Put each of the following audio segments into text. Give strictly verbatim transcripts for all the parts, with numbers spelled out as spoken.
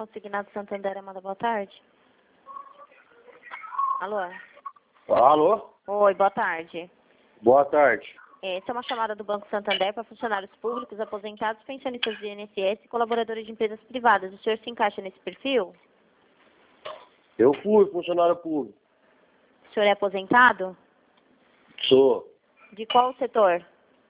Consignado Santander, Amanda, boa tarde. Alô? Alô? Oi, boa tarde. Boa tarde. Essa é uma chamada do Banco Santander para funcionários públicos, aposentados, pensionistas de I N S S e colaboradores de empresas privadas. O senhor se encaixa nesse perfil? Eu fui funcionário público. O senhor é aposentado? Sou. De qual setor?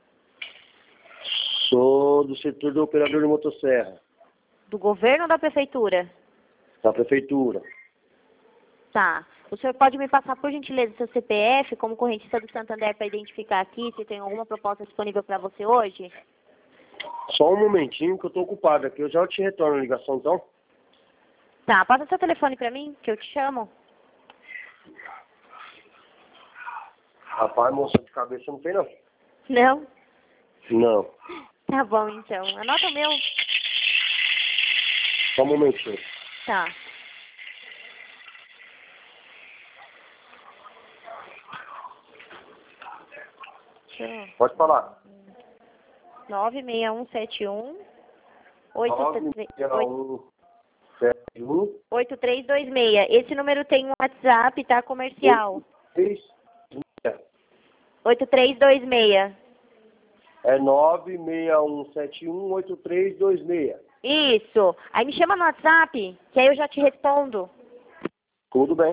Sou do setor do operador de motosserra. Do governo ou da prefeitura? Da prefeitura. Tá. O senhor pode me passar, por gentileza, seu C P F como correntista do Santander para identificar aqui se tem alguma proposta disponível para você hoje? Só um momentinho que eu tô ocupado aqui. Eu já te retorno a ligação, então. Tá, passa seu telefone para mim, que eu te chamo. Rapaz, moça de cabeça não tem, não. Não? Não. Tá bom, então. Anota o meu. Só um momentinho. Tá. Pode falar. nove seis um sete um oito três dois seis. Esse número tem um WhatsApp, tá? Comercial. oito três dois seis. É nove seis um sete um oito três dois seis. Isso. Aí me chama no WhatsApp, que aí eu já te respondo. Tudo bem.